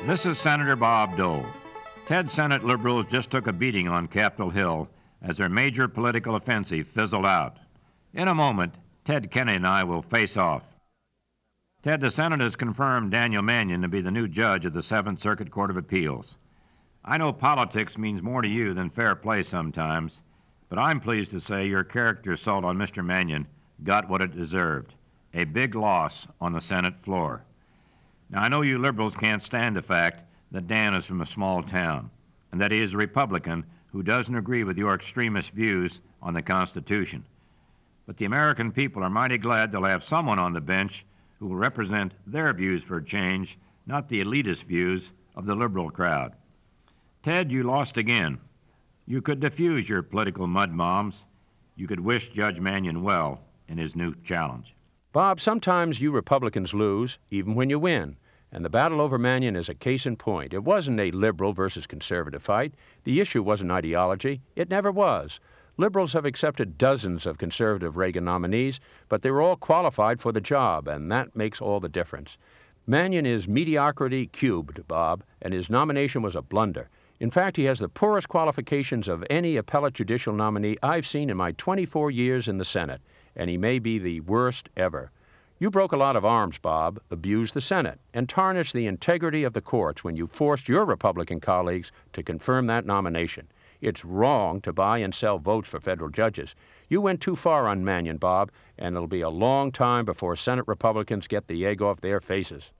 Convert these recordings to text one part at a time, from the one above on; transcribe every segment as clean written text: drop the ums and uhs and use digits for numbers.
This is Senator Bob Dole. Ted's Senate liberals just took a beating on Capitol Hill as their major political offensive fizzled out. In a moment, Ted Kennedy and I will face off. Ted, the Senate has confirmed Daniel Mannion to be the new judge of the Seventh Circuit Court of Appeals. I know politics means more to you than fair play sometimes, but I'm pleased to say your character assault on Mr. Mannion got what it deserved, a big loss on the Senate floor. Now, I know you liberals can't stand the fact that Dan is from a small town and that he is a Republican who doesn't agree with your extremist views on the Constitution. But the American people are mighty glad they'll have someone on the bench who will represent their views for change, not the elitist views of the liberal crowd. Ted, you lost again. You could diffuse your political mudmoms. You could wish Judge Mannion well in his new challenge. Bob, sometimes you Republicans lose, even when you win. And the battle over Mannion is a case in point. It wasn't a liberal versus conservative fight. The issue wasn't ideology. It never was. Liberals have accepted dozens of conservative Reagan nominees, but they were all qualified for the job, and that makes all the difference. Mannion is mediocrity cubed, Bob, and his nomination was a blunder. In fact, he has the poorest qualifications of any appellate judicial nominee I've seen in my 24 years in the Senate, and he may be the worst ever. You broke a lot of arms, Bob, abused the Senate, and tarnished the integrity of the courts when you forced your Republican colleagues to confirm that nomination. It's wrong to buy and sell votes for federal judges. You went too far on Mannion, Bob, and it'll be a long time before Senate Republicans get the egg off their faces.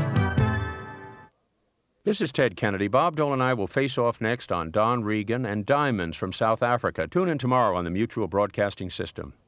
This is Ted Kennedy. Bob Dole and I will face off next on Don Regan and Diamonds from South Africa. Tune in tomorrow on the Mutual Broadcasting System.